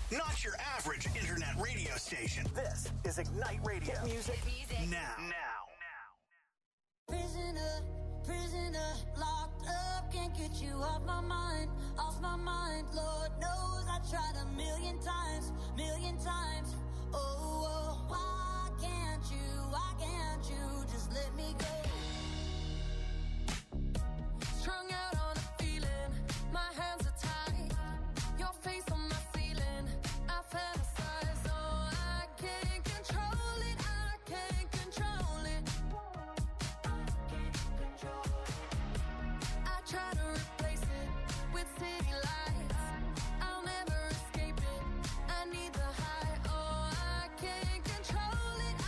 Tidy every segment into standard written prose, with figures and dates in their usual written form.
Not your average internet radio station. This is Ignite Radio. Hit music now. Prisoner, locked up, can't get you off my mind. Lord knows I tried a million times. Oh, why can't you just let me go? Strung out on a feeling, my hands are tied. Your face on my ceiling, I fantasize. Oh, I can't control it. I try to replace it with city lights. I'll never escape it. I need the high. Oh, I can't control it.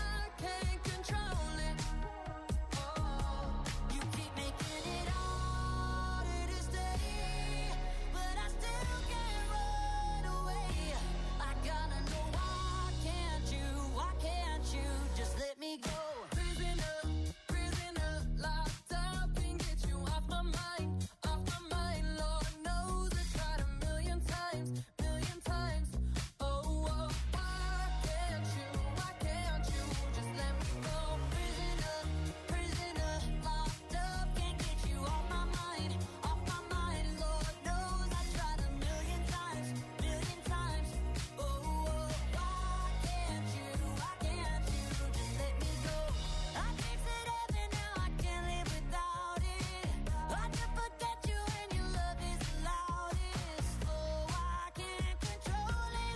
Oh, you keep making it harder to stay, but I still can't run away. I gotta know why can't you just let me go? Prisoner, locked up, can't get you off my mind. Lord knows I tried a million times. Oh, why can't you just let me go? Prisoner, locked up, can't get you off my mind. Lord knows I tried a million times. Oh, why can't you just let me go? I tasted heaven, now I can't live without it. I can forget you and your love is the loudest. Oh, I can't control it.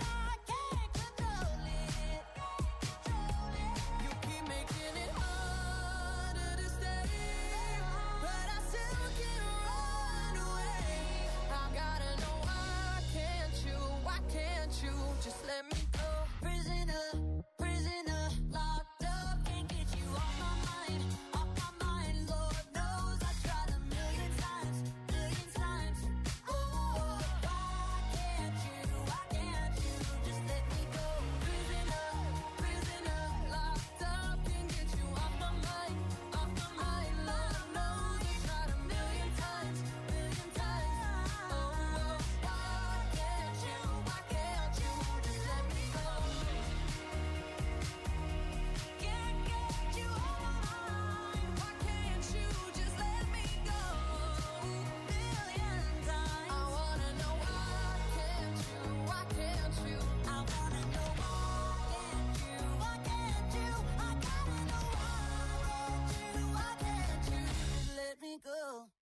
You keep making it harder to stay, but I still can't run away. I gotta know why can't you just let me go? Prisoner, locked up, can't get you off my mind. Lord knows I tried a million times. Oh, why can't you just let me go? Prisoner, locked up, can't get you off my mind. Lord knows I tried a million times. Oh, why can't you just let me go? Can't get you off my mind. Why can't you just let me go? Million times. I wanna know why can't you? I wanna know why can't you? I gotta know why can't you just let me go?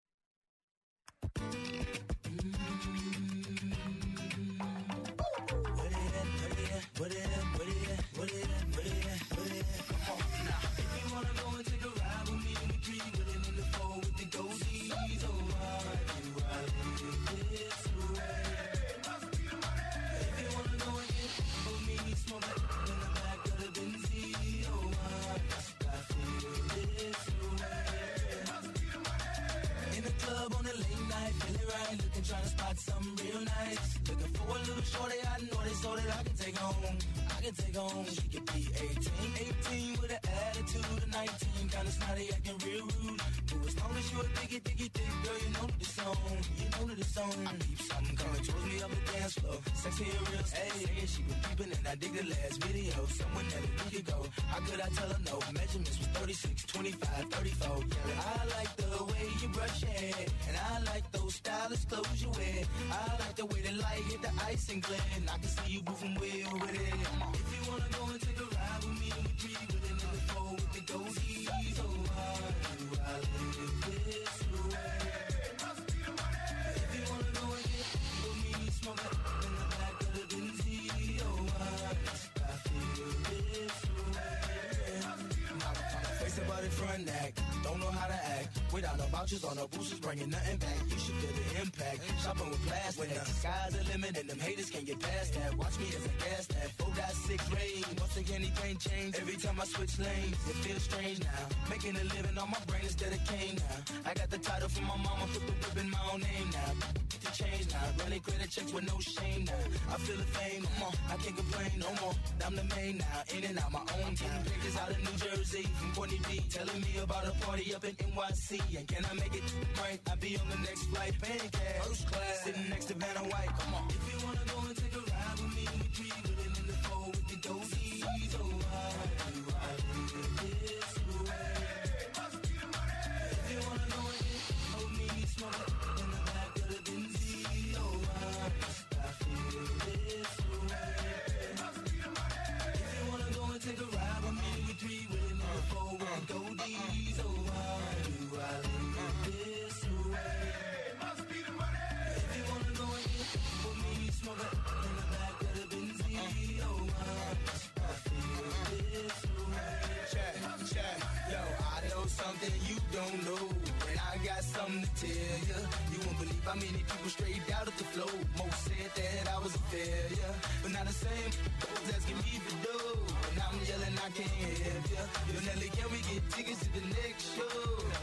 In the club on a late night, feeling right, looking, trying to spot something real nice. Looking for a little shorty, I know they so that I can take home. She could be 18 with an attitude of 19, kinda snotty, acting real rude. But as long as you a diggy, girl, you know the song. I keep something coming towards me up the dance floor. Sexy and real, hey, she was peeping and I dig the last video. Someone that a week ago, how could I tell her no? Measurements was 36, 25, 34. Yeah, I like the way you brush your hair, and I like those stylish clothes you wear. I like the way the light hit the ice and glare, and I can see you moving well with it. If you wanna go and take a ride with me, we three with it in the four with the goatees. Oh, why do I live this way? If you wanna go and get with me, smoke it in the back of the Benz. Oh, why do I feel this way? Face about the front act, don't know how to act. Without no vouchers or no boosters, bringing nothing back. You should feel the impact. Shopping with plastic. When the sky's the limit and them haters can't get past that. Watch me as a gas that 4.6 range. Once again, anything change. Every time I switch lanes, it feels strange now. Making a living on my brain instead of cane now. I got the title from my mama, put the whip in my own name now. Get the change now. Running credit checks with no shame now. I feel the fame, come on. I can't complain no more. I'm the main now. In and out my own town. Pictures out of New Jersey from Courtney B. Telling me about a party up in NYC. And can I make it right? I'll be on the next flight. Paying cash, first class, sitting next to Vanna White. Come on. If you wanna go and take a ride with me, we then you don't know. And I got something to tell you. You won't believe how many people straight out of the flow. Most said that I was a failure, but now the same folks asking me to do. And I'm yelling, I can't help ya. Yo, Nelly, can we get tickets to the next show?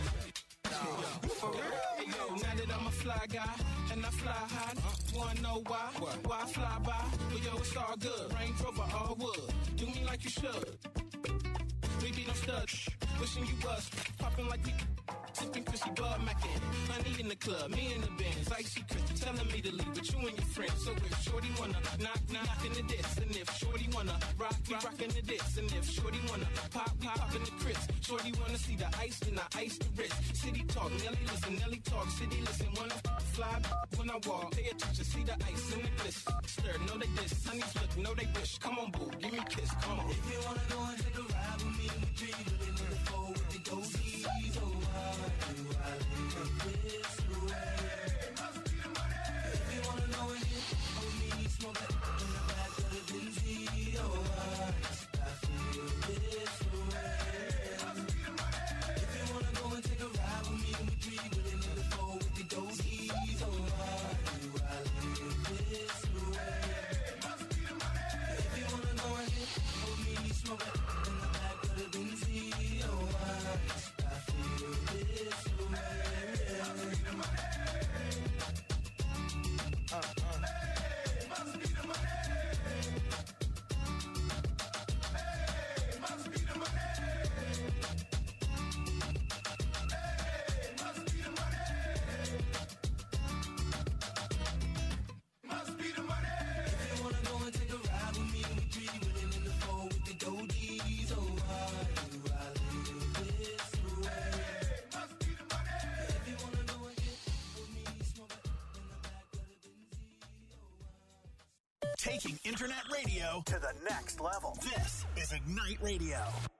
Hey, yo, now that I'm a fly guy and I fly high, wanna know why? Why I fly by? Well, yo, it's all good. Range Rover, all wood. Do me like you should. We be no studs. Wishing you was popping like we sipping Chrissy Bud Mackin. Honey in the club, me in the Benz. Icy Chris telling me to leave with you and your friends. So if Shorty wanna knock in the diss, and if Shorty wanna rock, we rockin' the diss, and if Shorty wanna pop, we poppin' the Chris. Shorty wanna see the ice, then I ice the wrist. City talk, Nelly listen, Nelly talk, city listen. Wanna fly when I walk, pay attention, see the ice in the bliss. Stir, know they diss, honeys look, know they wish. Come on, boo, give me a kiss, come on. If you wanna go and take a ride with me, we three really in the four with the goatees. Oh, how do I live this way? If you wanna know it, hold me, smoke it in the back of the Benzie. Oh, I feel this way. If you wanna go and take a ride with me, we three really in the four with the goatees. Oh, how do I live this way? If you wanna go and hold me, smoke it in the back of the Benzie. Oh, I feel this way. If you wanna go and take a ride with me, we three willing in the four with the goatees. Oh, how do I live this way? If you wanna go and hold me, smoke it in the back of the Benzie. Taking internet radio to the next level. This is Ignite Radio.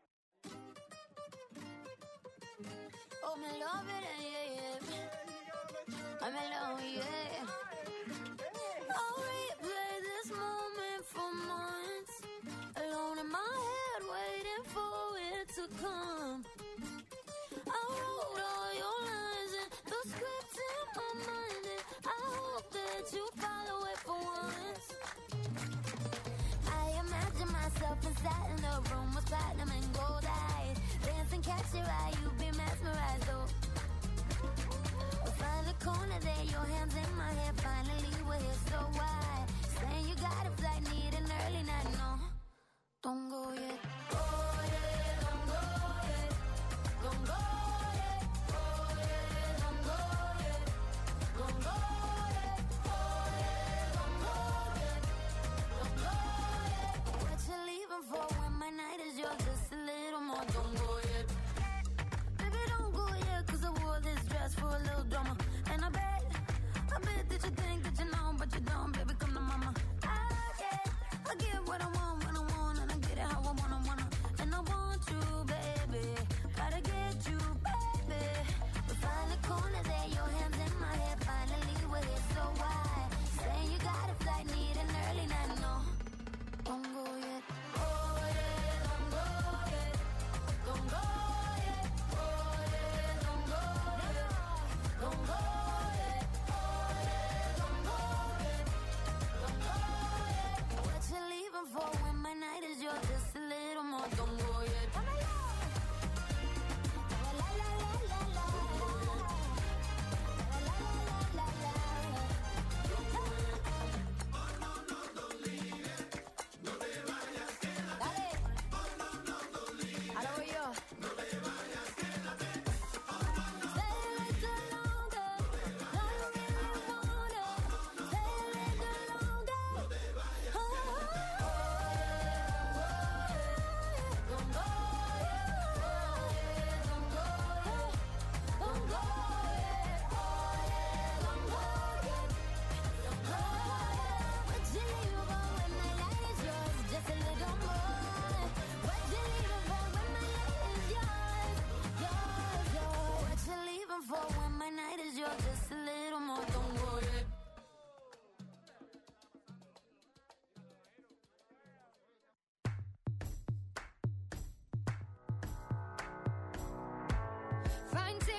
Oh, me love it, yeah, yeah. I'm alone, yeah. I'll replay this moment for months. Alone in my head, waiting for it to come. I wrote all your lines and the script in my mind, and I hope that you follow it for once. I imagine myself inside in the room with platinum and gold eyes. Dancing, catch your eye, you be mesmerized, oh. Find the corner there, your hands in my hair. Finally, we're here, so why? Saying you got a flight, need an early night, no. Don't go yet. Oh, yeah, don't go yet. Don't go yet. Oh, yeah, don't go yet. Don't go yet. Oh, yeah, don't go yet. Don't go yet. What you leaving for when my night is yours? Just a little more. Don't go yet. Baby, don't go yet, 'cause I wore this dress for a little drama. And I bet that you think that you know, but you don't, baby, come to mama. I get what I want when I want, and I get it how I wanna.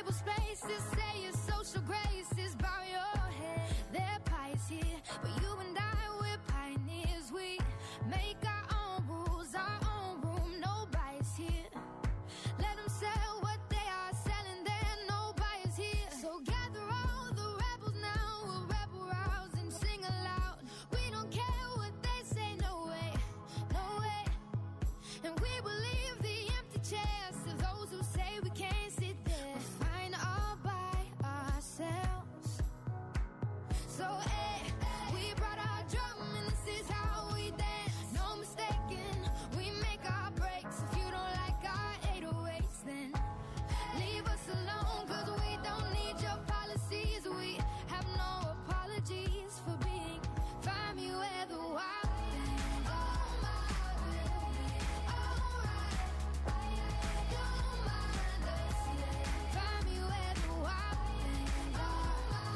Table spaces, say your social graces, bow your head. They're pious here, but you and I, we're pioneers. We make our own rules, our own room, no bias here. Let them sell what they are selling, there no bias here. So gather all the rebels now, we'll rebel rouse and sing aloud. We don't care what they say, no way, no way. And we will leave the empty chairs to those who say we can't sit there. We're fine all by ourselves. So, we brought our drum and this is how we dance. No mistaking, we make our breaks. If you don't like our 808s, then leave us alone, cause we don't need your policies. We have no apologies for being. Find me where the wild things are. Don't mind us, yeah. Find me where the wild things are.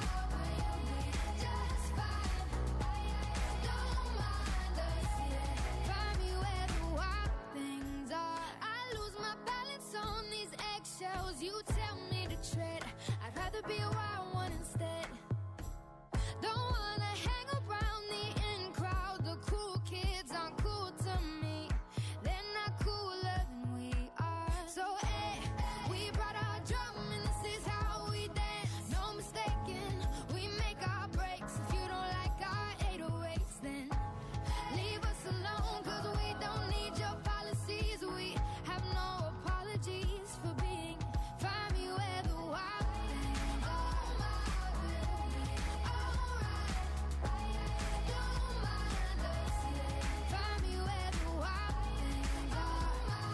Just fine. Don't mind us, yeah. Find me where the wild things are. I lose my balance on these eggshells. You tell me to tread. I'd rather be a wild one instead. Don't wanna hang around the in crowd. The cool kids aren't cool to me. They're not cooler than we are. So, we brought our drum and this is how we dance. No mistaking, we make our breaks. If you don't like our 808s, then leave us alone, cause we don't need your policies. We have no apologies for being. Find me where the wild things are. Don't mind us, yeah. Find me where the wild things are.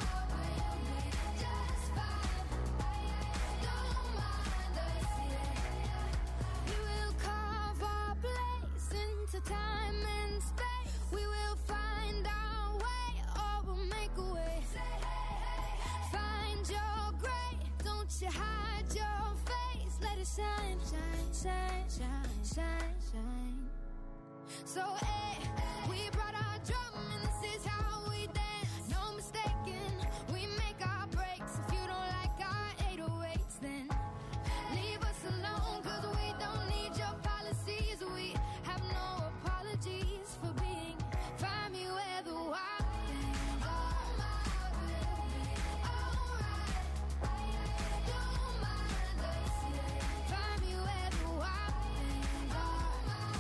Just fine. Don't mind us, yeah. We will carve our place into time and space. We will find our way, or we'll make a way. Find your gray, don't you hide your face. Let it shine, shine, shine, shine, shine, shine. So, we brought our drum and this is how we dance. No mistaking, we make our breaks. If you don't like our 808s, then leave us alone, cause we don't need your policies. We have no apologies for being. Find me where the wild things are. Don't mind us, yeah. Find me where the wild things are.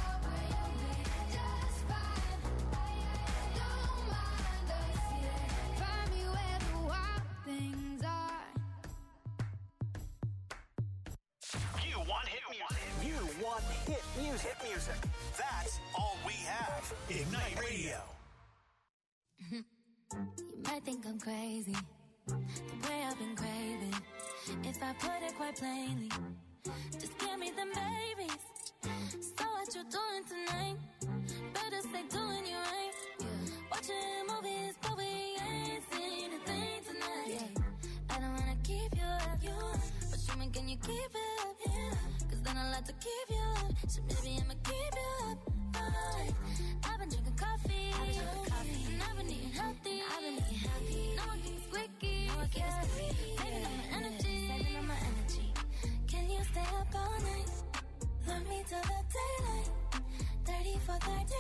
Just fine. Don't mind us, yeah. Find me where the wild things are. You want hit music. You want hit music. Hit music. That's all we have. Ignite Radio. You might think I'm crazy, the way I've been craving. If I put it quite plainly, just give me them babies. So what you doing tonight? Better stay doing you right. Watching movies, but we ain't seen a thing tonight. I don't wanna keep you up, but show me, can you keep it up? Cause then I'll have to keep you up. So maybe I'ma keep you up. I've been drinking coffee, and I've been eating healthy. No one keeps squeaky, saving up my energy. Can you stay up all night? Love me till the daylight. 30 for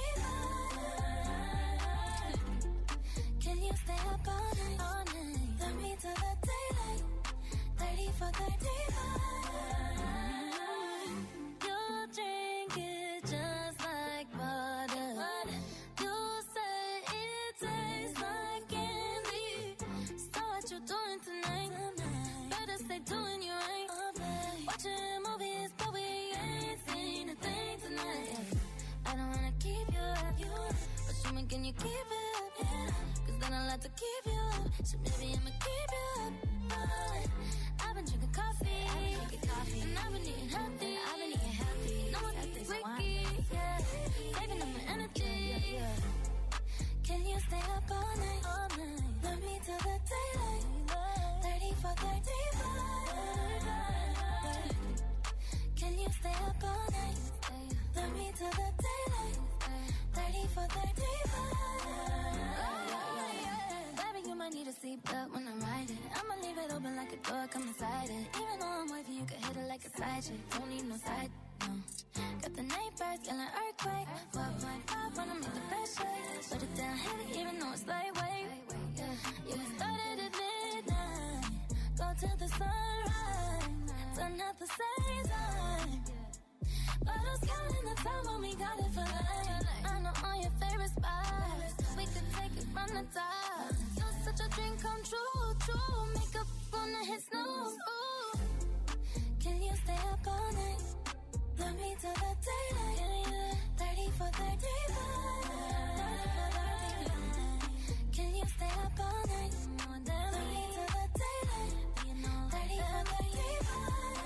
35. Can you stay up all night? Love me till the daylight. 30 for 35. You'll drink it just like water. You say it tastes like candy. So what you doing tonight? Better stay doing you right. Watching movies, but we ain't seen a thing tonight. I don't wanna keep you up, but show me, can you keep it up? Cause then I'll have to keep you up. So maybe I'ma keep you up. I've been drinking coffee, and I've been eating healthy. No one keeps squeaky, saving up my energy. Can you stay up all night? Love me till the daylight. 30 for 35. Can you stay up all night? Love me till the daylight. 30 for 35. Baby, you might need a seatbelt when I'm riding. I'ma leave it open like a door, come inside it. Even though I'm wifey, you chick, don't need no side, no. Got the night birds, feeling earthquake. 4.5 when I make the best shake. Put it down heavy, even though it's lightweight. Yeah, we started at midnight, go till the sunrise. Done at the same time. Bottles counting the time when we got it for life. I know all your favorite spots. We could take it from the top. You're such a dream come true, true. Makeup on the hit snooze. Ooh. Can you stay up all night? Love me till the daylight. 30 for 35. Can you stay up all night? Love me till the daylight. 30 for 35.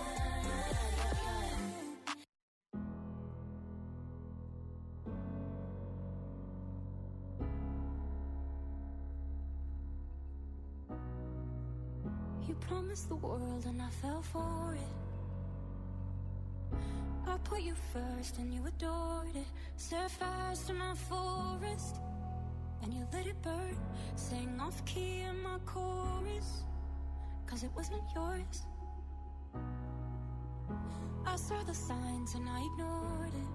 You promised the world and I fell for it. I put you first and you adored it. Set fires to my forest and you let it burn. Sang off key in my chorus, cause it wasn't yours. I saw the signs and I ignored it.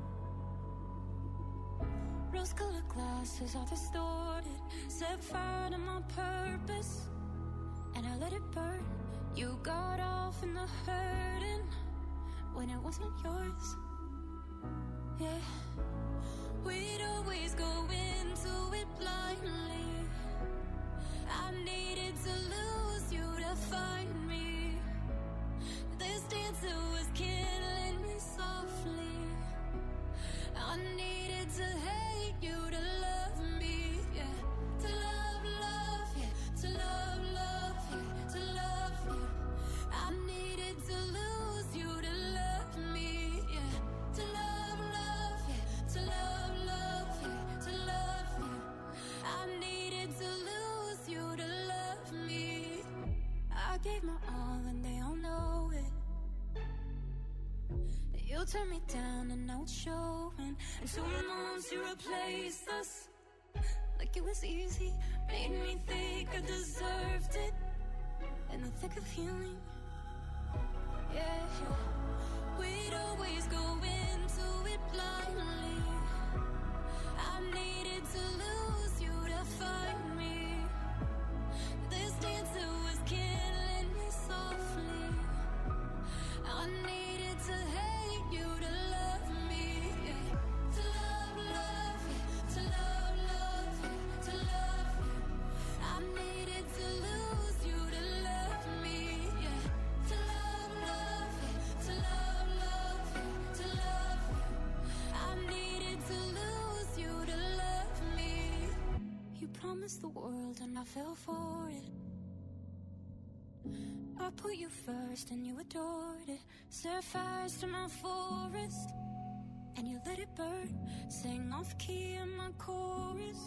Rose-colored glasses are distorted. Set fire to my purpose and I let it burn. You got off in the hurting when it wasn't yours. Yeah, we'd always go into it blindly. I needed to lose you to find me. This dancer was killing me softly. I needed to hate you to love me. Yeah, to love, love, yeah, to love, love, yeah, to love you. I needed to lose you to love me. Yeah, to love, love, yeah, to love, love, yeah, to love you. I needed to lose you to love me. I gave my all and they all know it. You turned me down and now it's showing. And 2 months you replaced us like it was easy. Made me think I deserved it in the thick of healing. Yeah, we'd always go into it blindly. I needed to lose you to find me. This dancer was killing me softly. I needed to hate you to love me. Yeah. To love, love, yeah. To love, love, yeah. To love you. I needed to lose you to love me. Yeah. To love, love, yeah. To love, love, yeah. To love you. I needed to lose you to love me. You promised the world and I fell for it. I put you first and you adored it. Set fires to my forest and you let it burn. Sang off key in my chorus.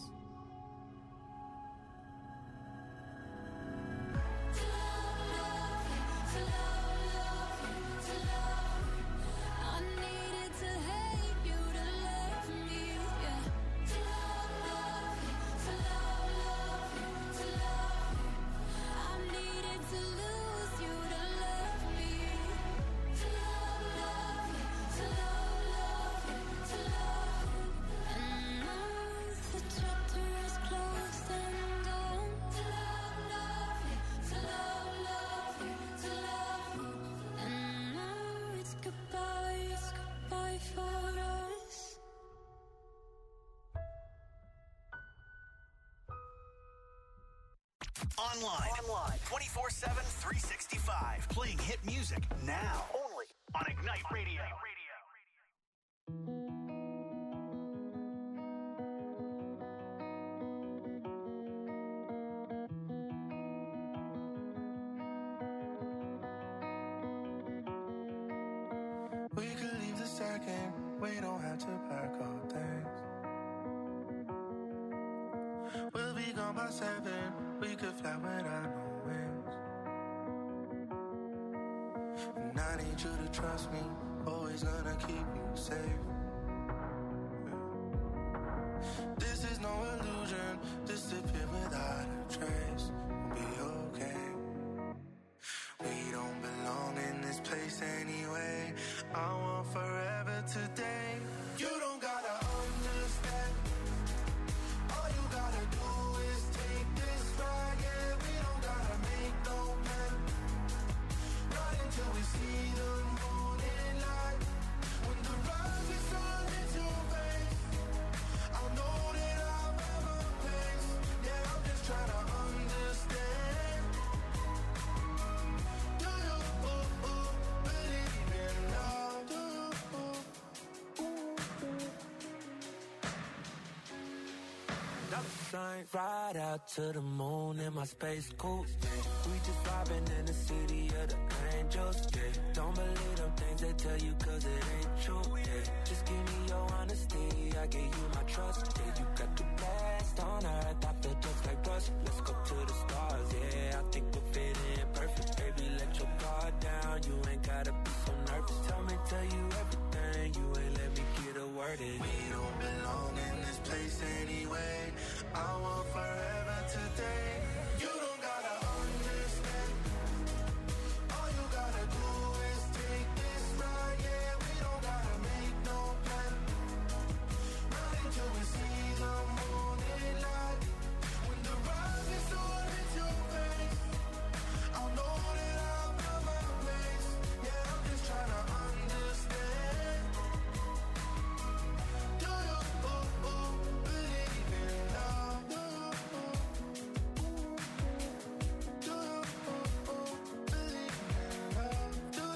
To love, love, yeah. To love, love, yeah. To love you. I needed to hate you to love me. Yeah. To love, love, yeah. To love, love, yeah. To love you. I needed to lose you to love me. To love, love, yeah. To love, love, yeah. To love you. And now the chapter is closed and done. To love, love, yeah. To love, love, yeah. To love you. And now it's goodbye for us. Online 24/7, 365. Playing hit music now. Only on Ignite Radio. We could leave the second. We don't have to pack our things. We'll be gone by 7. We could fly without no wings. And I need you to trust me. Always gonna keep you safe. This is no illusion. Disappear without a trace. We'll be okay. We don't belong in this place anyway. Flying right out to the moon in my space coupe. We just vibing in the city of the angels. Yeah. Don't believe them things they tell you 'cause it ain't true. Yeah. Just give me your honesty, I give you my trust. Yeah. You got the best on earth, I feel just like Russ. Let's go to the stars, yeah. I think we'll fit in perfect. Baby, let your guard down, you ain't gotta be so nervous. Tell you everything, you ain't let me get a word in. We don't belong in this place anyway. I want forever today. You don't gotta understand. All you gotta do is take this ride. Yeah, we don't gotta make no plan. Run until we see the morning light. When the rising sun hits your face, I'll know that I've got my place. Yeah, I'm just trying to understand. Do you believe in love? Do you believe in love? Do you believe in love?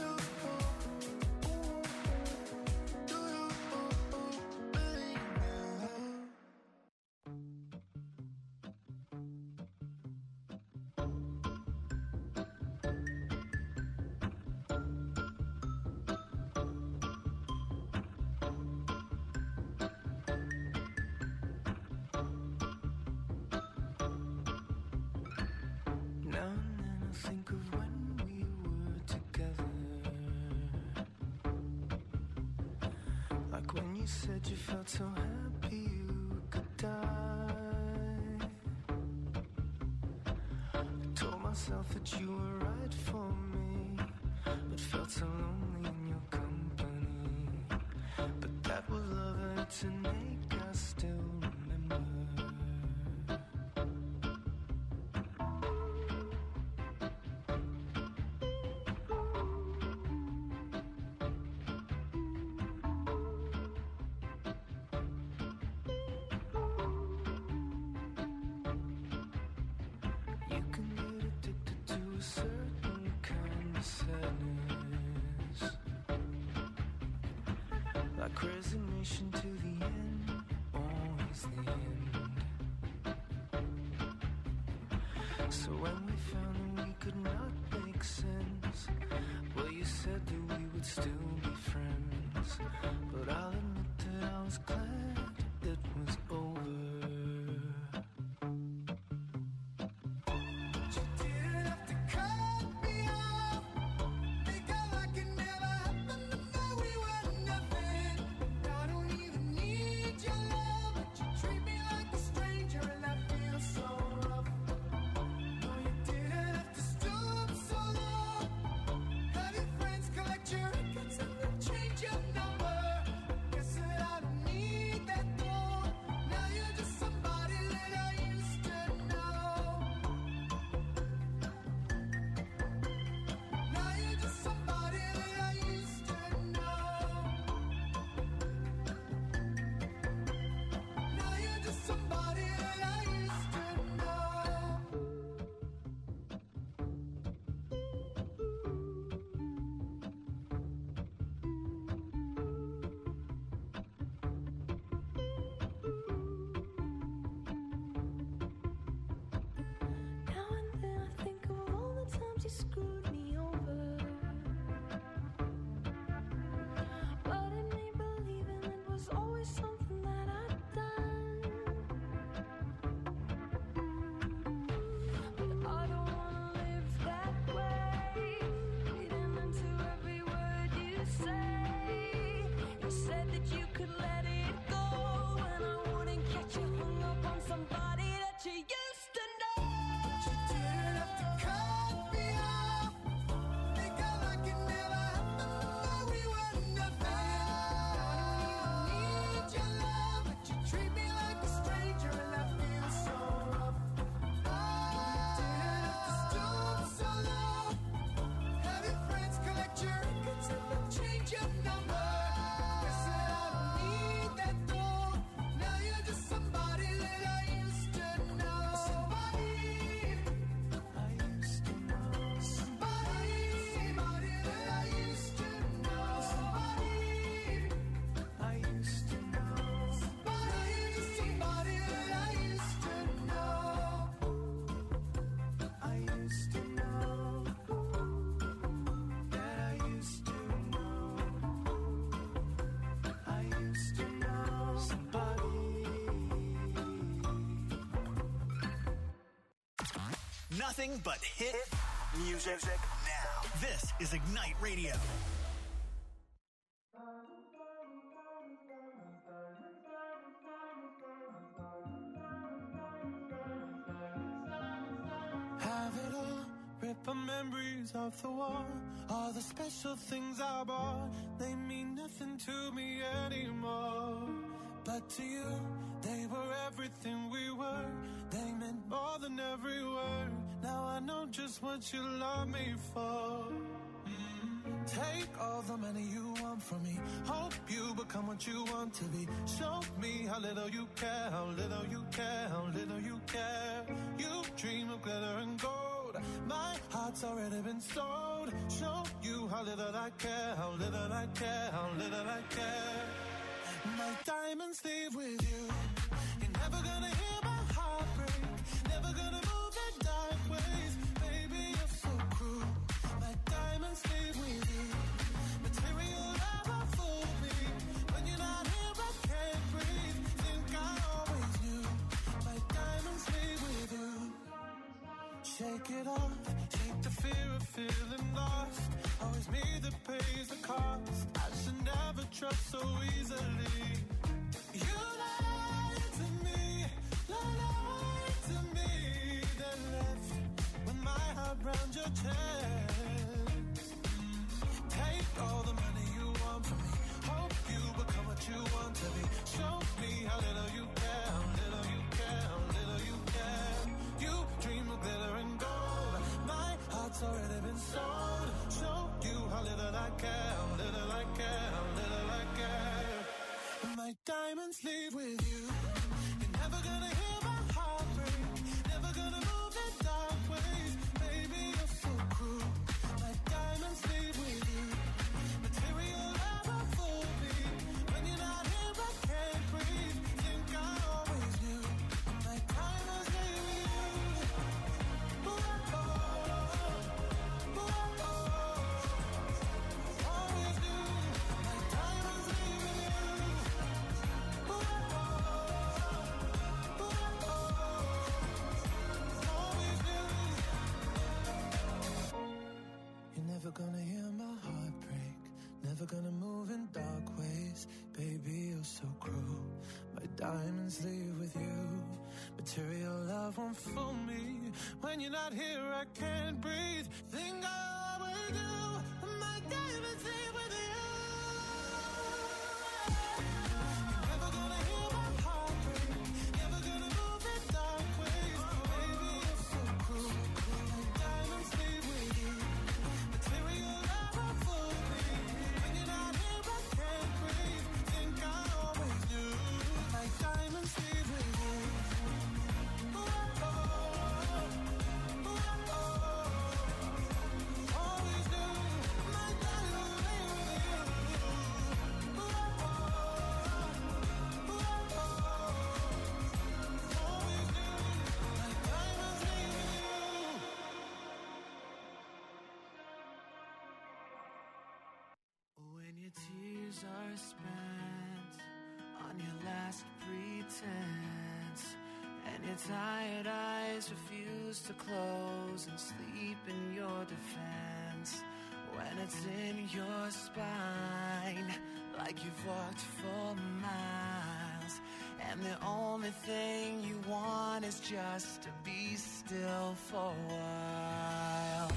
Now and then I think of when we were together. Like when you said you felt so happy you could die. I told myself that you were right for me, but felt so lonely in your company. But that was love and it's an ache I still remember. You can get addicted to a certain kind of sadness, like resignation to the end, always the end. So when we found that we could not make sense, well, you said that we would still be friends. But I'll admit that I was glad it was over. You didn't have to cut me off. Think like it never happened, to know we were nothing. I don't even need your love, but you treat me like a stranger, and that feels so rough. No, you didn't have to stoop so low. Have your friends collect your records and then change your number. Guess that I don't need that though. Now you're just somebody that I used to know. Now you're just somebody that I used to know. Now you're just somebody that I used to know. Now and then I think of all the times you screwed me over, but it made believing it was always something that I'd done. But I don't wanna live that way, reading into every word you say. You said that you could let it go, and I wouldn't get you hung up on somebody that you used to know. You didn't have to cut me off. Think like it never happened, to know we were nothing. I don't even need your love, but you treat me like a stranger, and that feels so rough. You didn't have to stoop so low. Have your friends collect your records and then change your number. Guess that I don't need that though. Now you're just somebody that I used to know. Nothing but hit music now. This is Ignite Radio. Have it all, rip our memories off the wall. All the special things I bought, they mean nothing to me anymore. But to you, they were everything we were. They meant more than every word. Now I know just what you love me for. Take all the money you want from me. Hope you become what you want to be. Show me how little you care, how little you care, how little you care. You dream of glitter and gold. My heart's already been sold. Show you how little I care, how little I care, how little I care. My diamonds leave with you. You're never gonna hear my heart break. Never gonna move in dark ways. Baby, you're so cruel. My diamonds leave with you. Material never fooled me. When you're not here, I can't breathe. Think I always knew. My diamonds leave with you. Shake it off. Shake the fear of feeling lost. Always me that pays the cost. I should never trust so easily. You lied to me, lied to me. Then left with my heart round your chest. Take all the money you want from me. Hope you become what you want to be. Show me how little you care, how little you care, how little you care. You dream of glitter and gold. My heart's already been sold. Show you how little I care, how little I care, how little I care. And my diamonds leave with you. You're never gonna hear my heart break. Never gonna move in dark ways. Baby, you're so cruel. My diamonds leave with you. Material never fooled me. When you're not here, I can't breathe. Think I always knew. My diamonds leave with you. Ooh, oh, ooh, oh, always knew. My diamonds leave with you. Ooh, oh, always knew. You're never gonna hear my heart break. Never gonna move in dark ways. Baby, you're so cruel. My diamonds leave with you. Material love won't fool me. When you're not here, I can't breathe. Think I always do. My diamonds leave with you. You're never gonna hear my heart break. Never gonna move in dark ways. Baby, you're so cruel. My diamonds leave with you. Material never fooled me. When you're not here, I can't breathe. Think I always knew. My diamonds leave with you. Ooh, oh, ooh, oh, always knew. My diamonds leave with you. Ooh, oh, ooh, oh, always knew. My diamonds leave with you. When your tears are spent on your last pretense, and your tired eyes refuse to close and sleep in your defense, when it's in your spine like you've walked for miles, and the only thing you want is just to be still for a while.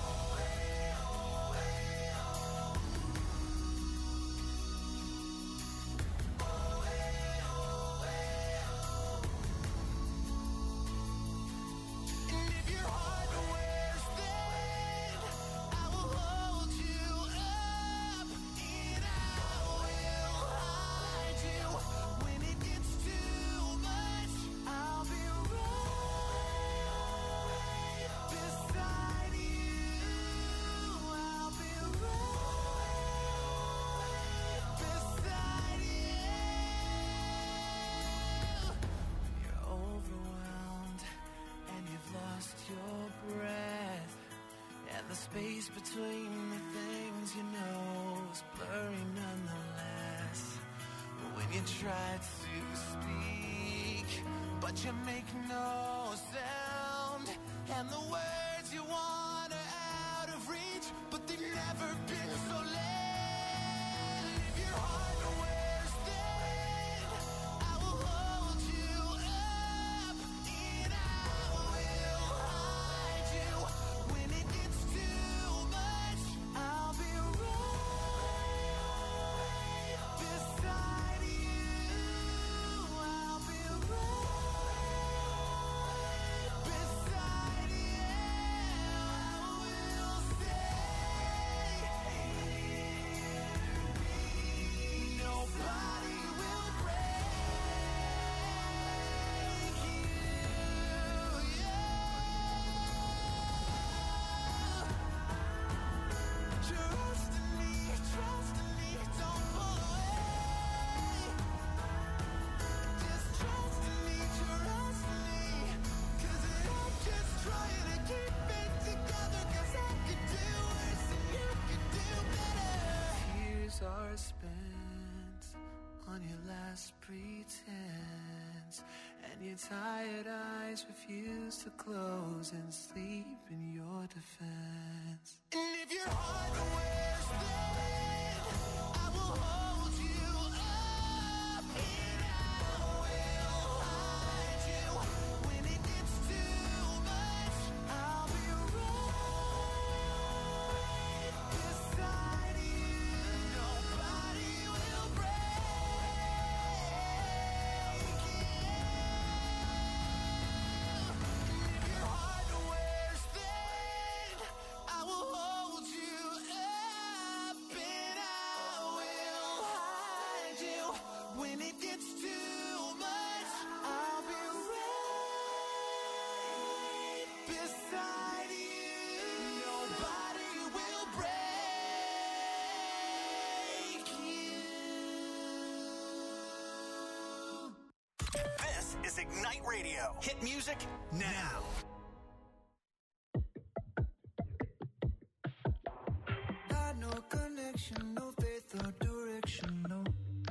And if your heart wears thin, I will hold you up, and I will hide you. When it gets too much, I'll be right beside you. I'll be right beside you. You're overwhelmed and you've lost your breath, and the space between the things you know is blurry nonetheless. When you try to speak, but you make no sound, And the words you want are out of reach, but they've never been so late. If your heart wears thin, I will hold you up, and I will hide you. When it gets too much, I'll be right beside you. I'll be right beside you. I will stay. Nobody will break you. Trust in me, don't pull away. Just trust in me, 'cause I'm just trying to keep it together, 'cause I could do worse and you could do better. Years are spent on your last pretense, and your tired eyes refuse to close and sleep in your defense. And if your heart wears thin, I will hold you up, and I will hide you. When it gets too much, I'll be right beside you. Nobody will break you. If your heart wears thin, I will hold you up, and I will hide you. When it gets too much, I'll be right beside you. Nobody will break you. This is Ignite Radio. Hit music now. Got no connection, no faith or direction, no.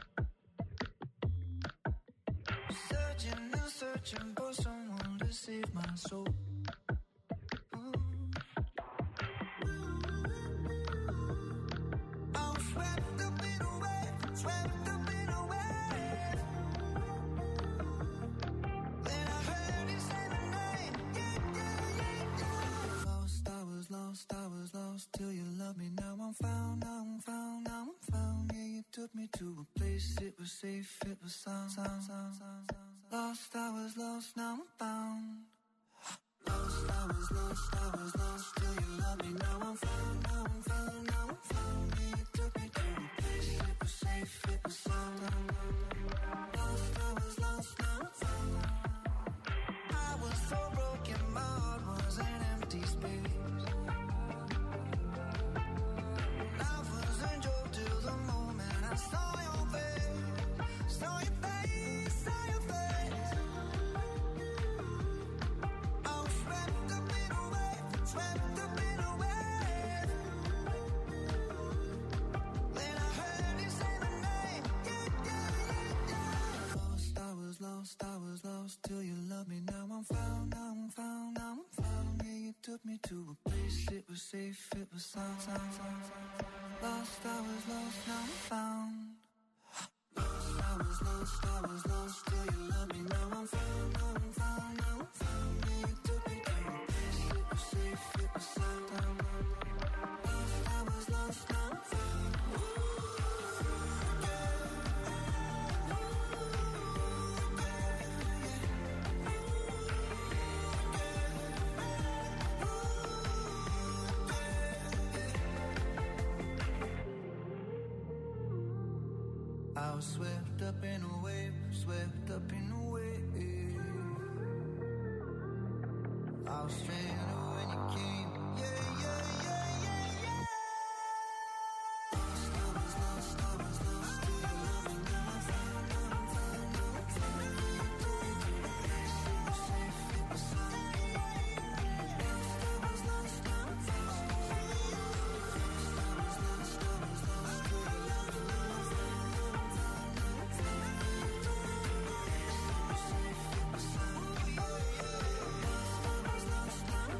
Searching and searching for someone to save my soul. I'm swept up in a wave, swept up in a wave. Then I heard you say my name, yeah, yeah, yeah, yeah. Lost, I was lost till you loved me. Now I'm found, now I'm found, now I'm found. Yeah, you took me to a place, it was safe, it was sound. Lost, I was lost, now I'm found. Lost, I was lost till you loved me. Now I'm found, now I'm found, now I'm found. Yeah, you took me to a place, it was safe, it was sound. Lost, I was lost, now I'm found. I was so broken, my heart was an empty space. Life was a joke till the moment I saw your face, saw your face, saw your face. I was swept up in a wave, swept up in a wave. Then I heard you say my name, yeah, yeah, yeah, yeah. Lost, I was lost till you loved me. Now I'm found, now I'm found, now I'm found. Yeah, you took me to a place, it was safe, it was sound. Lost, I was lost, now I'm found. Lost, I was lost till you loved me. Now I'm found, now I'm found, now I'm found. Yeah, you took me to a place, it was safe, it was sound. Lost, I was lost, now I'm found. I was swept up in a wave, swept up in a wave. I was stranded when you came, yeah, yeah, yeah, yeah, yeah. Lost, I was lost till you loved me. Now I'm found, now I'm found, now I'm found. Yeah, you took me to a place, it was safe, it was sound. Lost, I was lost, now I'm found. Lost, I was lost till you loved me. Now I'm found. Lost, I was lost, now I'm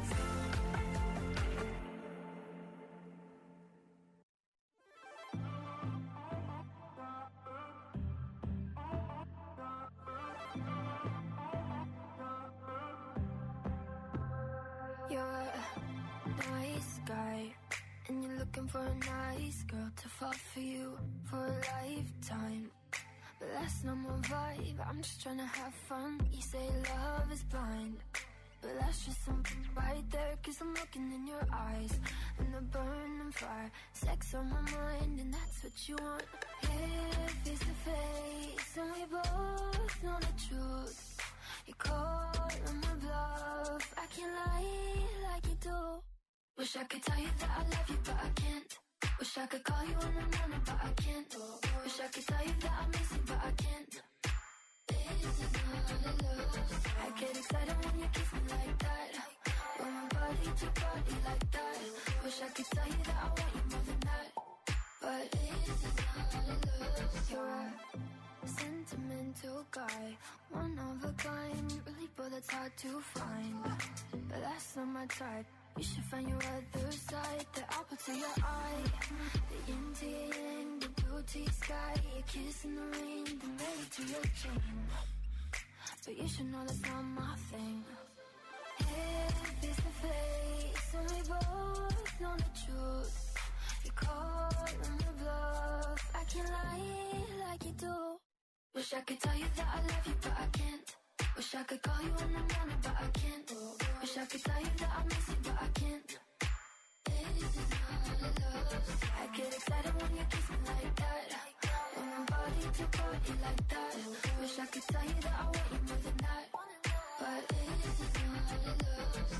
You're a nice guy, and you're looking for a nice girl to fall for you for a lifetime. But that's not my vibe, I'm just trying to have fun. You say love is blind, but that's just something right there. Cause I'm looking in your eyes, and the burning fire. Sex on my mind, and that's what you want. Here, face to face, and we both know the truth. You call on my bluff, I can't lie like you do. Wish I could tell you that I love you, but I can't. Wish I could call you in the morning, but I can't. Wish I could tell you that I miss you, but I can't. This is not a love. I get excited when you kiss me like that. When my body to body like that. Wish I could tell you that I want you more than that. But this is not a love. You're a sentimental guy, one of a kind, really, but that's hard to find. But that's not my type. You should find your other side, the apple to your eye, the yin to your yang, the blue to your sky, your kiss in the rain, the married to your chain. But you should know that's not my thing. Here, face to face, and we both know the truth. You call on the bluff, I can't lie like you do. Wish I could tell you that I love you, but I can't. Wish I could call you in the morning, but I can't. Wish I could tell you that I miss you, but I can't. This is not a love. I get excited when you kiss me like that. When my body to body like that. Wish I could tell you that I want you more than that. But this is not a love.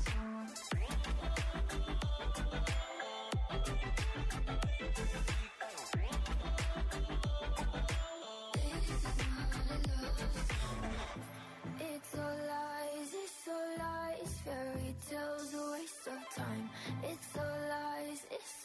It's all lies, fairy tales, a waste of time. It's all lies,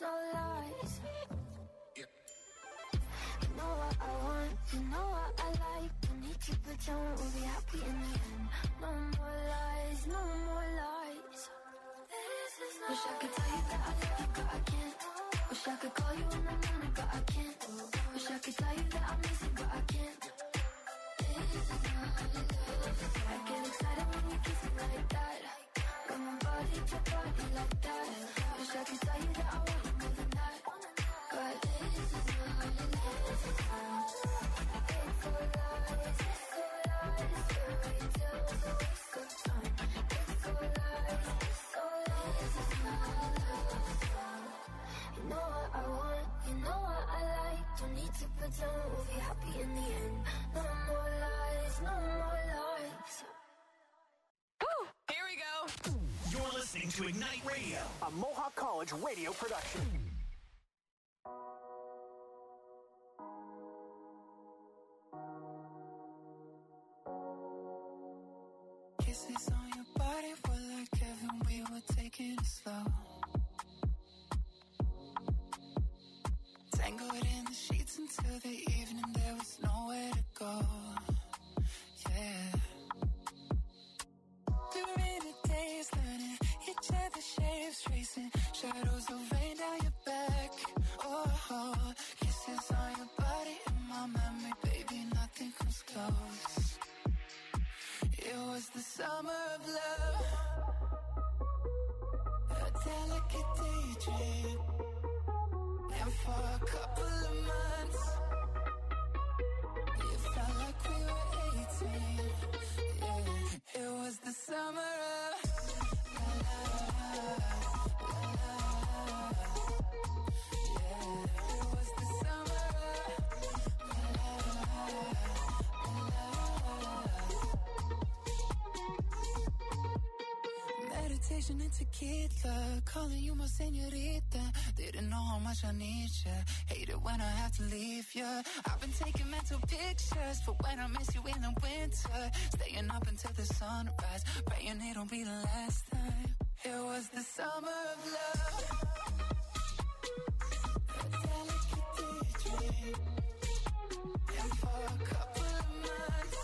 You know what I want, you know what I like. Don't need to pretend we'll be happy in the end. No more lies, no more lies. Wish I could tell you that I love you, but I can't. Wish I could call you in the morning, but I can't. Wish I could tell you that I miss you, but I can't. I get excited when you kiss me like that. When my body to body like that. Wish I could tell you that I want you more than that. But this is not a love. It's all lies, fairy tales, a waste of time. It's all lies, it's not a love. You know what I want, you know what I like. Don't need to pretend we'll be happy in the end. No more lies, no more lies. Here we go. You're listening to Ignite Radio, a Mohawk College radio production. Kisses on your body were like heaven, we were taking it slow. Tangled in the sheets until the evening, there was nowhere to go. Yeah. During the days, learning each other's shapes, tracing shadows of rain down your back. Oh, kisses on your body in my memory, baby, nothing comes close. It was the summer of love, a delicate daydream. And for a couple of months, it felt like we were 18. Yeah, it was the summer of la la la, la la la. Yeah, it was the summer of la la la, la la. Meditation and tequila, calling you my señorita. Didn't know how much I need ya. Hate it when I have to leave ya. I've been taking mental pictures for when I miss you in the winter. Staying up until the sunrise, praying it'll be the last time. It was the summer of love, a delicate daydream. And for a couple of months,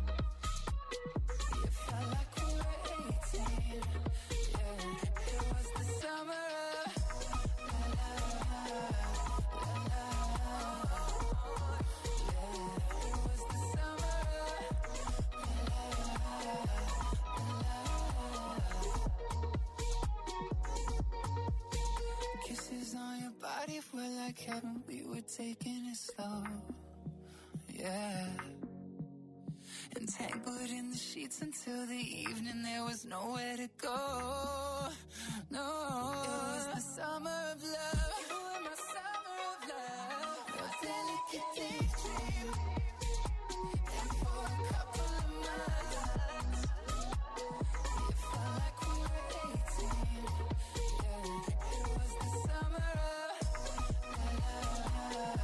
it felt like we were 18. Yeah, it was the summer of la la la, la la la. Yeah, it was the summer of la la la, la la la. like heaven, we were taking it slow. Yeah. Entangled in the sheets until the evening, there was nowhere to go. No, it was the summer of love. You were my summer of love. Your delicate daydream. And for a couple of months, it felt like we were 18. Yeah, it was the summer of love.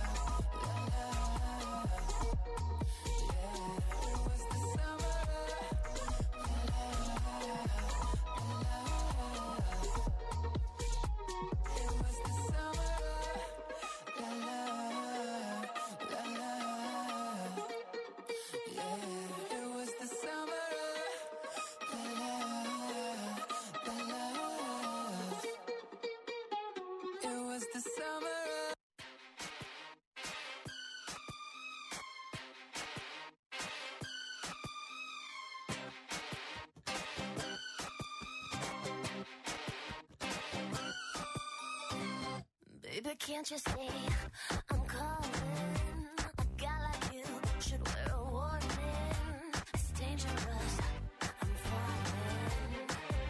Baby, can't you see I'm calling? A guy like you should wear a warning. It's dangerous, I'm falling.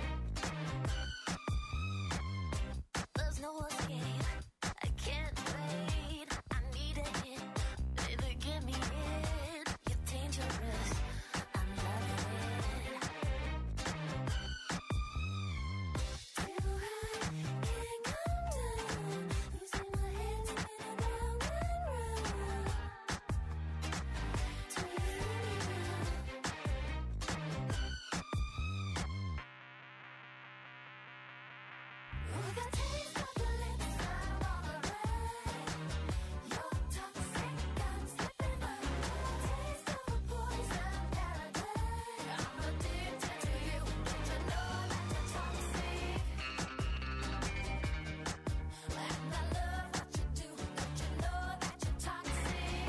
There's no escape, I can't wait. I need a hit, baby, give me it. You're dangerous, I'm loving it. Too high, can't come down. Losing my head, spinning round and round. Too oh, the taste of your lips, I'm all around. You're toxic, I'm slipping under. Taste of a poison paradise. I'm addicted to you. Don't you know that you're toxic? And I love what you do. Don't you know that you're toxic?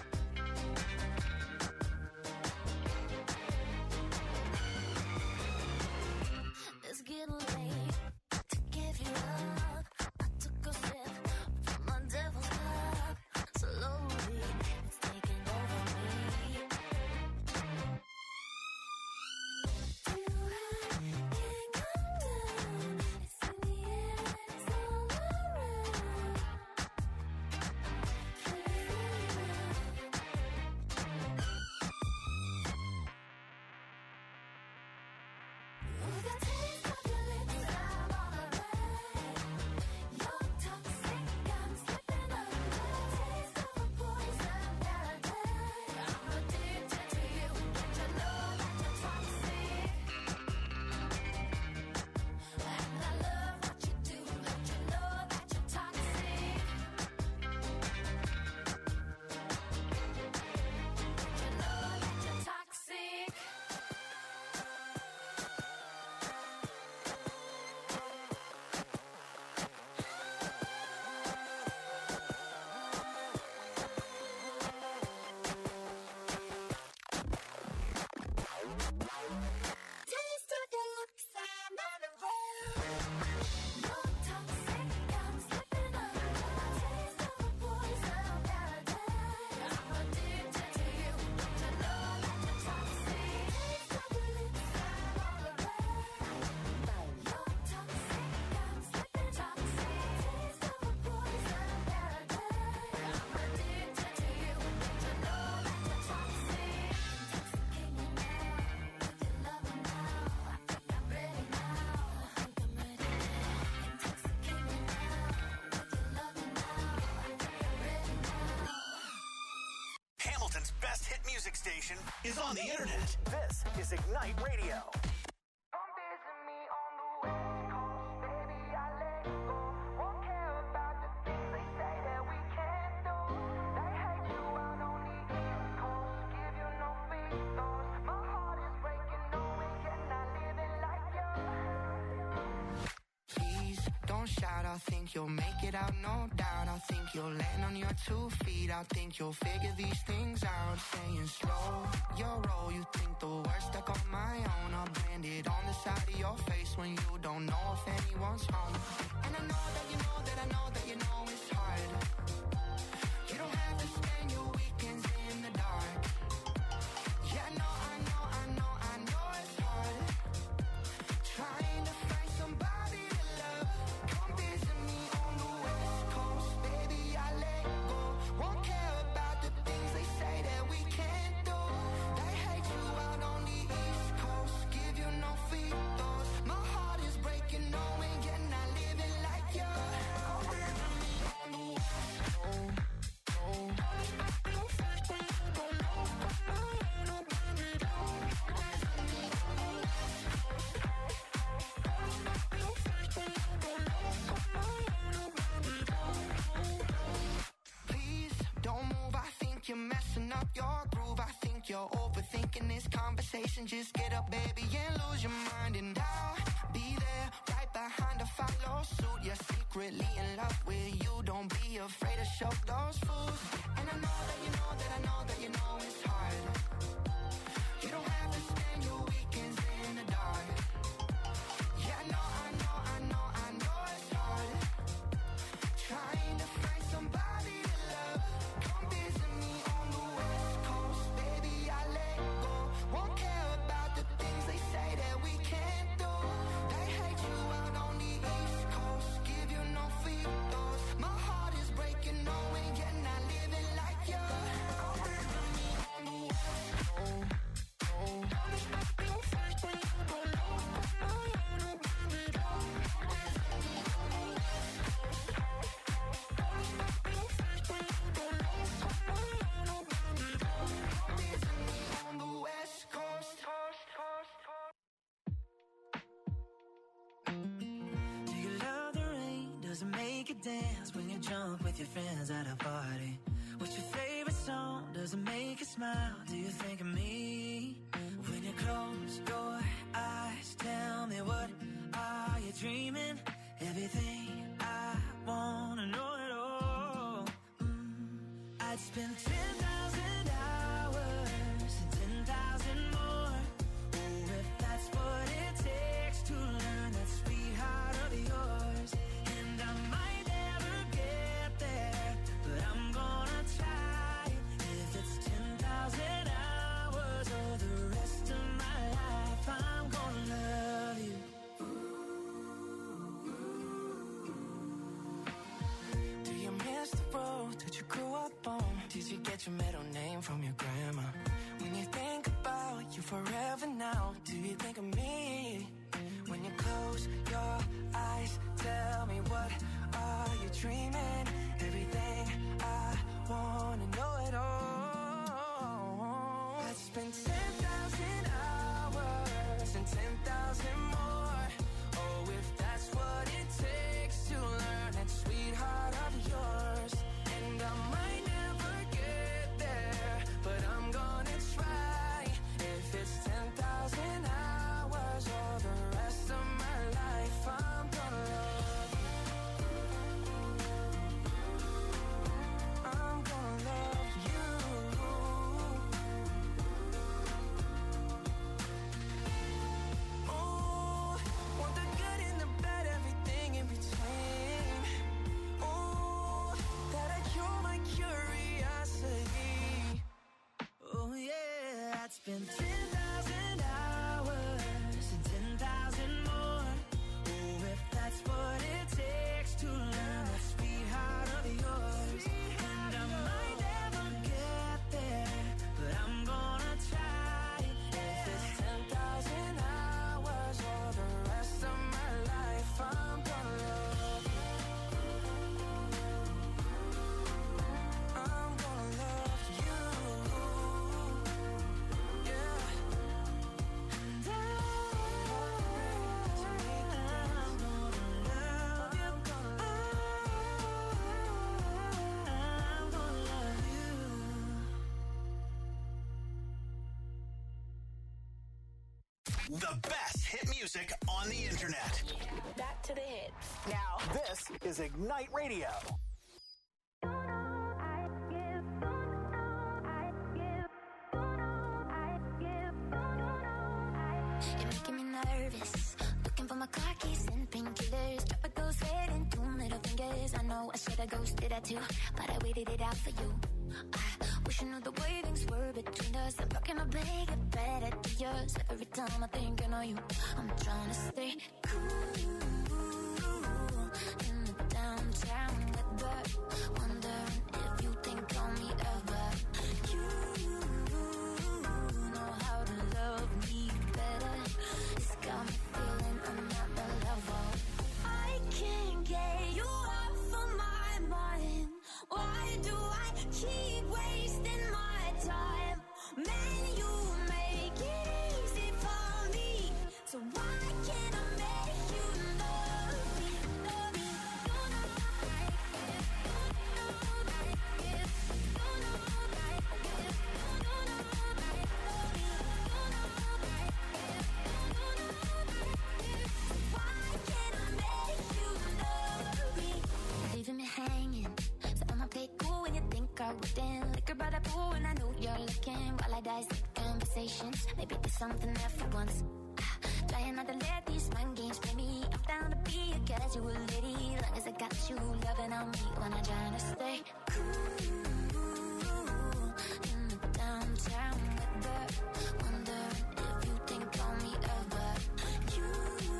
It's getting late to give you up. I took a sip from my devil's cup. Slowly, it's taking over me. Too high, can't come down. It's in the air and it's all around. Oh, the taste of your lips, I'm all around. You're toxic, I'm slipping under. Taste of a poison paradise. I'm addicted to you. Don't you know that you're toxic? And I love what you do. Don't you know that you're toxic? Don't you know that you're toxic? Taste of your looks, I'm on the road. You're toxic, I'm slipping under. Taste of a poison paradise. I'm addicted to you. Don't you know that you're toxic? Taste of your lips, I'm all around. You're toxic, I'm slipping toxic. Taste of a poison paradise. I'm addicted to you. Don't you know that you're toxic? Intoxicate me now with your loving now. I think I'm ready now. I think I'm ready now. Intoxicate me now with your loving now. I think I'm ready now. Hamilton's best hit music station is on the internet. This is Ignite Radio. Come visit me on the West Coast, baby, I let go. Won't care about the things they say that we can't do. They hate you out on the East Coast, give you no free throws. My heart is breaking, knowing you're not living like you. Please don't shout. I think you'll make it out, no doubt. I think you'll land on your 2 feet. I think you'll figure these things out. Saying slow your roll. You think the worst stuck on my own. I'll brand it on the side of your face when you don't know if anyone's home. And I know that you know that I know that you know it's hard. You don't have to spend your weekends in the dark. Yeah, I know it's hard. Trying to find somebody to love. Come visit me on the West Coast, baby, I let go. Won't care about the things they say that we can't do. They hate you out on the East Coast, give you no free throws. My heart is breaking, knowing you're not living like you. Come visit me on the West Coast. Please don't move, I think you're messing up your groove. I think you're overthinking this conversation. Just get up, baby, and lose your mind. And I'll be there, right behind to follow suit. You're secretly in love with you. Don't be afraid to show those fools. And I know that you know that I know that you know it's hard. You don't have to spend your weekends in the dark. Yeah, I know it's hard. Trying to find somebody to love. Come visit me on the West Coast, baby, I let go. Won't care about the things they say that we can't do. They hate you out on the East Coast, give you no free throws. My heart is breaking, knowing you're not living like you. Come visit me on the West Coast. Do you love the rain? Does it make you dance when you jump with your friends at a party? What's your favorite song? Does it make you smile? Do you think of me? When you close your eyes, tell me what are you dreaming? Everything I wanna know it all. I'd spend 10,000 hours and 10,000 more. Oh, if that's what it takes to learn that sweet heart of yours. And I might never get there, but I'm gonna try. If it's 10,000 hours or the rest of my life, I'm gonna love you. Do you miss the road that you grew up on? Did you get your middle name from your grandma? When you think about you forever now, do you think of me? When you close your eyes, tell me what are you dreaming? Everything I wanna know it all. I'd spend 10,000 hours and 10,000 more. Oh, if that's what it takes to learn that sweetheart of yours. And I might never get there, but I'm gonna try. If it's 10,000 hours or the rest of my life, I'm gonna love you. I'm gonna love you. Oh, want the good and the bad, everything in between. Oh, that'll cure my curiosity. Oh yeah, I'd spend 10,000 hours and 10,000 more. Oh, if that's what it takes to learn that sweetheart of yours. And I might never get there, but I'm gonna try. If it's 10,000 hours or the rest of my life, I'm gonna love you. I'm gonna love you. Yeah. And I'm gonna love you. The best hit music on the internet. Back to the hits. Now, is Ignite Radio. You're making me nervous. Looking for my car keys and painkillers. Drop a ghost head and 2 middle fingers. I know I should have ghosted that too, but I waited it out for you. I wish you knew the way things were between us. I'm rocking my bag, get better to yours. Every time I think I know you, I'm trying to stay cool in the downtown weather. Wondering if you think on me ever. You know how to love me better. It's got me feeling I'm not the level. I can't get you off of my mind. Why do I keep wasting my time? Man, you make it easy for me. So why can't I make you love me? Love me. You know like it. You know like it. You know like it. You know like it. Love me. You know like it. You know like it. Why can't I make you love me? Leaving me hanging. So I'ma play cool when you think I wouldn't. Liquor by the pool and I know you're looking. While I dissect conversations, maybe there's something there for once. Trying not to let these mind games play me. I'm down to be a casual lady. Long as I got you loving on me when I'm trying to stay cool in the downtown weather. Wondering if you think on me ever. You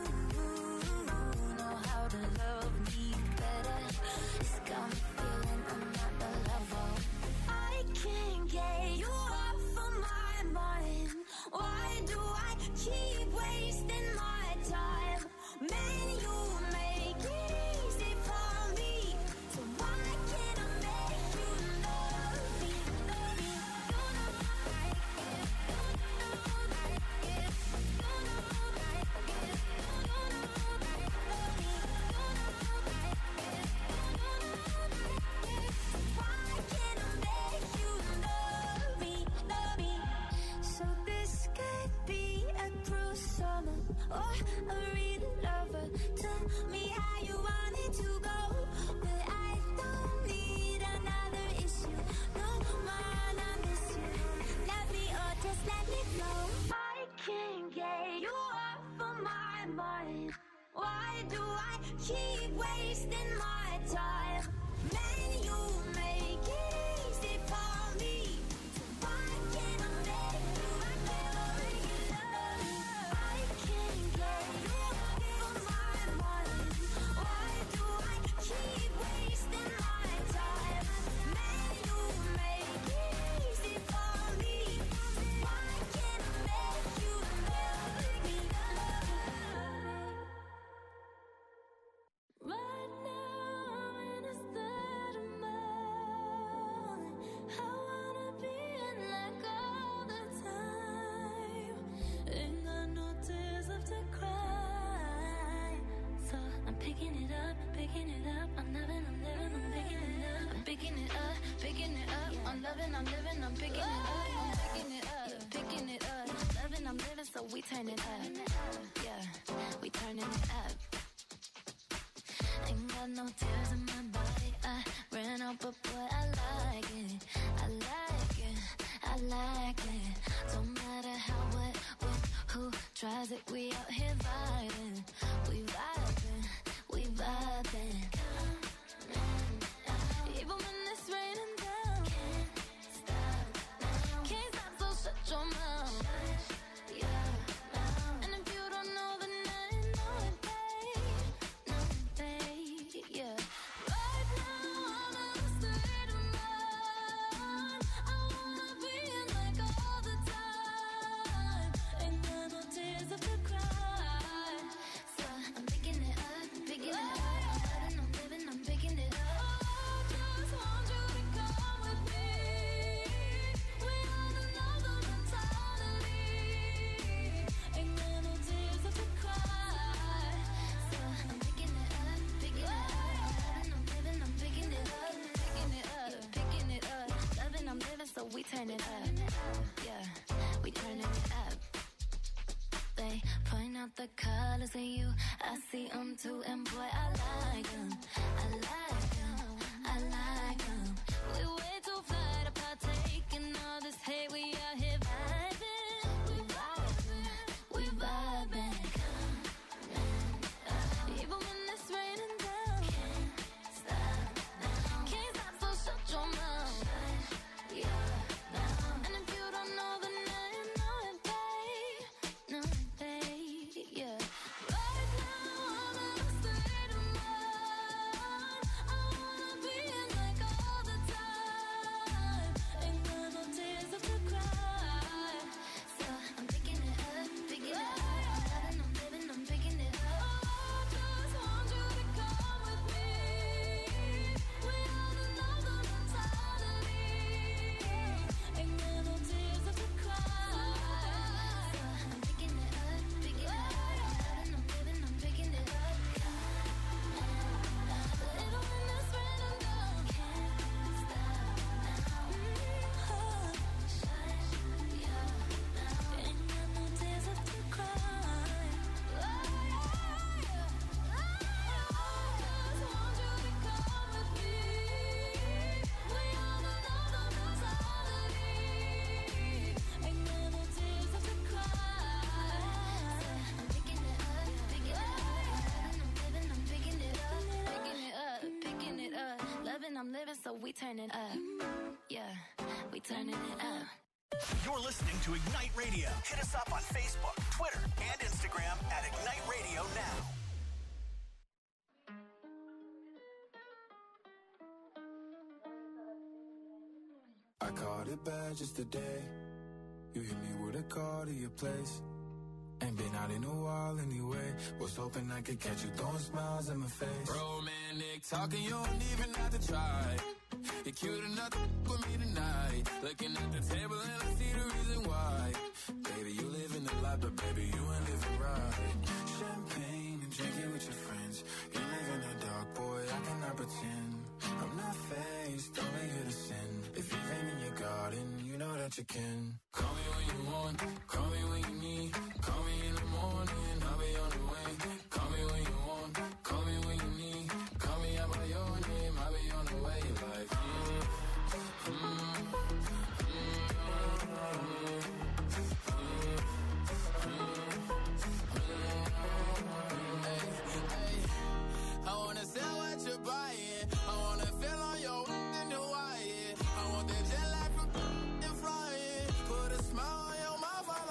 know how to love me better. It's got me feeling I'm not the level. I can't get you off of my mind. Why do I keep wasting my time? Man, you make it easy for me. So why can't I make you love me? Love me. You know like it. You know like it. You know like it. You know like it. Love me. You know like it. You know like it. Why can't I make you love me? Love me. So this could be a cruel summer or a real lover. Tell me how you want it to go, but I don't need another issue. No man, I miss you. Love me or just let me go. I can't get you off of my mind. Why do I keep wasting my time? Man, you make it easy for me. So why can't I make you? I can't make you love me. I can't get you off of my mind. Why do I keep wasting my time? Man, you make it easy for me. So why can't I make you love me? Right now I'm in a state of mind. I wanna be in like all the time. Ain't got no tears left to cry. So I'm picking it up, picking it up. I'm loving, I'm living, I'm picking it up. I'm picking it up, picking it up. I'm loving, I'm living, I'm picking it up. I'm picking it up, picking it up. Loving, I'm living, so we turn it up. Yeah, we turning it up. Ain't got no tears in my body. I ran out, but boy, I like it. I like it. I like it. Don't matter how, what, when, who tries it. We out here vibing. We vibing. We vibing. Even when it's raining down. Can't stop now. Can't stop, so shut your mouth. Shut your mouth. And if you don't know, then I know it, babe. Know it, babe. Yeah. Right now I'm in a state of mind. I wanna be in like all the time. Ain't got no tears left to cry. So I'm picking it up, picking it up. I'm living, I'm picking it up. I just want you to come with me. We on another mentality. Ain't got no tears left to cry. So I'm picking it up, picking it up. I'm living, I'm picking it up, picking it up, picking it up. Loving, I'm living, so we turn it up. Yeah, we turning it up. They point out the color. dollars in you. I see them too, and boy, I like them. I like them. I like them. We way too fly to partake in all this hate. We out here vibing. We vibing. We vibing. Even when it's raining down. Can't stop now. Can't stop, so shut your mouth. Yeah. And if you don't know, then now you know it, babe. Know it, babe. Yeah. Right now, I'm in a state of mind. I wanna be in like all the time. Ain't got no tears left to cry. So I'm picking it up, picking it up. I'm living, I'm picking it up. I just want you to come with me. We all know the mentality. Ain't got no tears left to cry. So I'm picking it up, picking it up. I'm living, I'm picking it up. Even when it's raining down, can't stop now. Ain't got no tears left to cry. I just want you to come with me. We all know the mentality. Ain't got no tears left to cry. I'm picking it up, picking it up. I'm living, I'm picking it up, picking it up, picking it up. Loving, I'm living, so we turn it up. Yeah, we turning it up. You're listening to Ignite Radio. Hit us up on Facebook, Twitter, and Instagram at Ignite Radio Now. I caught it bad just today. You hit me with a call to your place. Ain't been out in a while anyway. Was hoping I could catch you throwing smiles in my face. Romantic talking, you don't even have to try. You're cute enough to with me tonight. Looking at the table and I see the reason why. Baby, you live in the life, but baby, you ain't living right. Champagne and drinking with your friends. You live in the dark, boy, I cannot pretend. I'm not faced, only here to sin. If you've been in your garden, you know that you can. Call me when you want, call me when you need. Call me in the morning, I'll be on the way. Call me when you want, call me when you need. Call me out by your name, I'll be on the way. Like, I wanna sell what you're buying. I wanna feel on your in the wire. I want that jet lag from and flying. Put a smile on your mouth while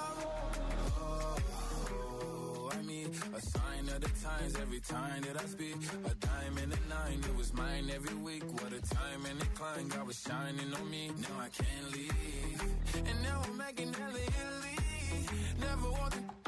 I'm I mean, a sign of the times every time that I speak. A dime and a nine, it was mine every week. What a time and a climb, God was shining on me. Now I can't leave. And now I'm making hella Italy. Never want to